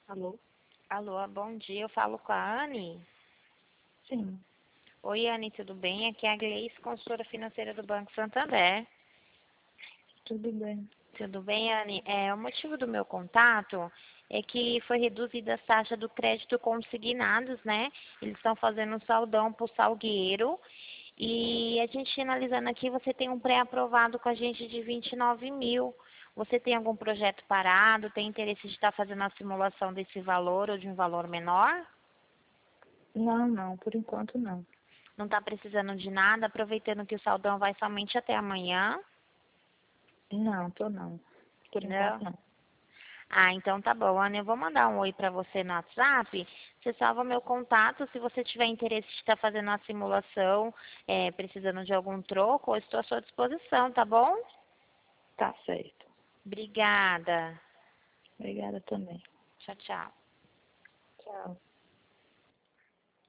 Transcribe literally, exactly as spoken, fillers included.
Alô? Alô, bom dia. Eu falo com a Anne. Sim, Oi, Anne, tudo bem? Aqui é a Gleice, consultora financeira do Banco Santander. tudo bem. Tudo bem, Anne? É, o motivo do meu contato é que foi reduzida a taxa do crédito consignados, né? Eles estão fazendo um saldão para o salgueiro. E a gente finalizando aqui, você tem um pré-aprovado com a gente de vinte e nove mil. Você tem algum projeto parado? Tem interesse de estar fazendo a simulação desse valor ou de um valor menor? Não, não, por enquanto não. Não está precisando de nada, aproveitando que o saldão vai somente até amanhã? Não, tô não. Por enquanto Não? não. Ah, então tá bom, Ana. Eu vou mandar um oi para você no WhatsApp. Você salva meu contato. Se você tiver interesse de estar fazendo a simulação, é, precisando de algum troco, eu estou à sua disposição, tá bom? Tá certo. Obrigada. Obrigada também. Tchau, tchau. Tchau.